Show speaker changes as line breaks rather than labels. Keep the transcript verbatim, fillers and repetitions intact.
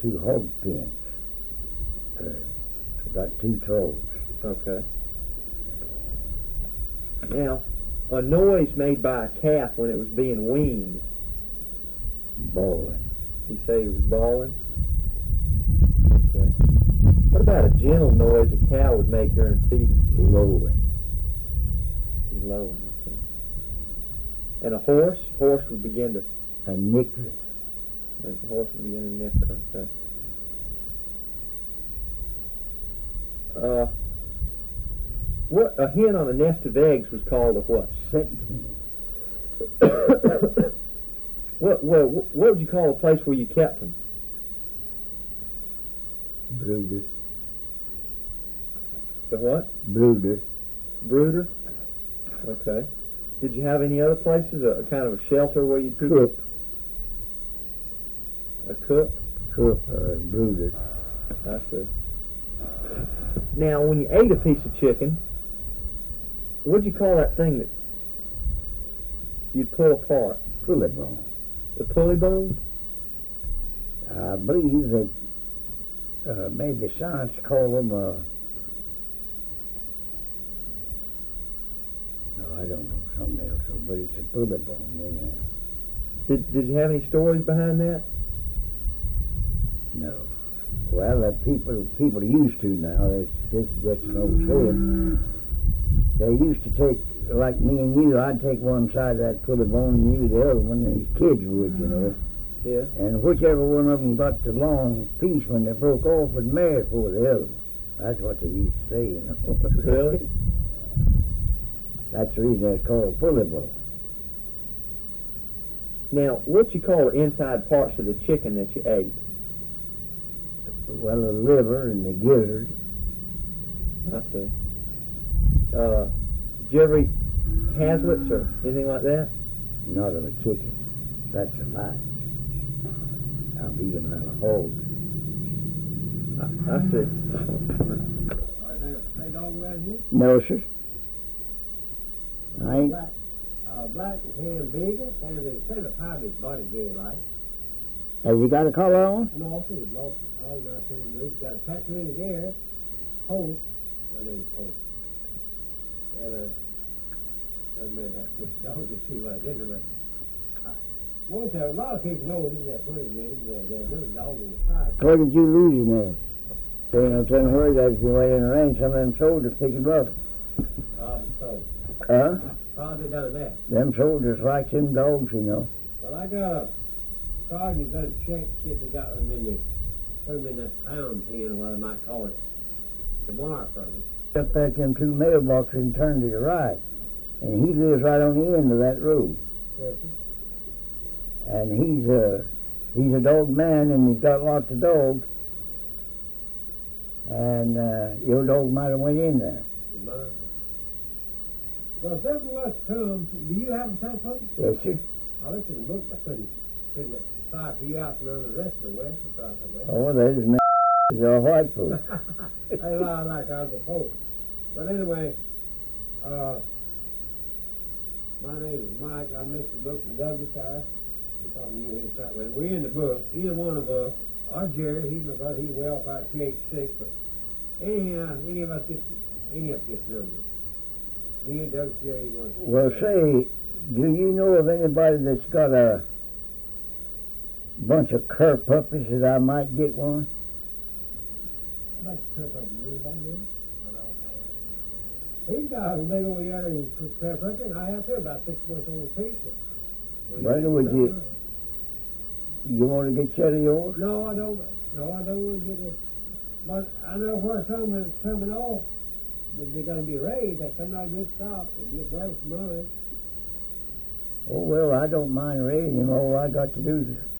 two hog pens. Uh, I got two trolls.
Okay. Now, a noise made by a calf when it was being weaned.
Bawling.
You say it was bawling? Okay. What about a gentle noise a cow would make during feeding?
Lowing.
Lowing, okay. And a horse? Horse would begin to...
A nickering.
And the horse would begin to nicker, okay. Uh, what, a hen on a nest of eggs was called a what?
Setting.
What, what, what would you call a place where you kept them?
Brooder.
The what?
Brooder.
Brooder? Okay. Did you have any other places? A, a kind of a shelter where you keep
Coop.
a coop?
Coop or a brooder.
I see. Now, when you ate a piece of chicken, what'd you call that thing that you'd pull apart?
Pulley bone.
The pulley bone?
I believe that uh, maybe science call them uh no, I don't know, something else, but it's a pulley bone anyhow.
Did Did you have any stories behind that?
No. Well, the people people used to now. This this is just an old saying. They used to take, like me and you. I'd take one side of that pulley bone and you the other one. These kids would, you know.
Yeah.
And whichever one of them got the long piece when they broke off would marry for the other one. That's what they used to say, you know.
Really?
That's the reason it's called pulley bone.
Now, what you call the inside parts of the chicken that you ate?
Well, the liver and the gizzard.
I see. Uh, did you ever eat haslets or anything like that?
Not of a chicken. That's a lie. I've eaten out of hogs.
I, I see.
Are there a stray dog around here?
No, sir. I ain't.
Black, uh, black and tan bigger, and they said of hybrid body very like.
Have you got a collar on?
No, he's lost it. Oh, not turning loose. Got a tattoo in his ear. Holt. My name's Holt. And, uh, I may have to dog to see what's in him, but I won't tell. A lot of people know him that hunted with him. That there's another dog on the side.
Where did you lose him at? There ain't no telling where that if you wait in the rain, some of them soldiers pick him up.
Probably so.
Huh?
Probably done that.
Them soldiers like them dogs, you know.
Well, I got a sergeant got to check, see if they got them in the, put them in that pound pen, or what I might call it, tomorrow for me.
Up back them two mailboxes and turned to the right. And he lives right on the end of that road.
Yes,
And he's a, he's a dog man and he's got lots of dogs. And uh, your dog might have went in there.
sir. Well, if this was to come, do you have a telephone?
Yes, sir.
I looked in the book, I couldn't, couldn't decipher you out from under the rest of the West. I thought, well,
Oh, there's a a white folks.
I lie like I was a pope. But anyway, uh, my name is Mike. I missed the book from Douglas Hire. You probably knew him something. We're in the book. Either one of us, or Jerry, he's my brother, he's well past two eighty-six, but anyhow, any of us gets, any of us gets numbers. Me and Douglas, Jerry, one.
Well, say, do you know of anybody that's got a bunch of cur puppies that I might get one?
How about the crap up in everybody know? He's got a big old yellow crap up in. I have too, about six months old piece. But
Well, would you- You want to get set of yours?
No, I don't. No, I don't want to get it. But I know where some is coming off. But they're going to be raised. That's not a good stock. It'll be a brother's mine.
Oh, well, I don't mind raising them. All I got to do is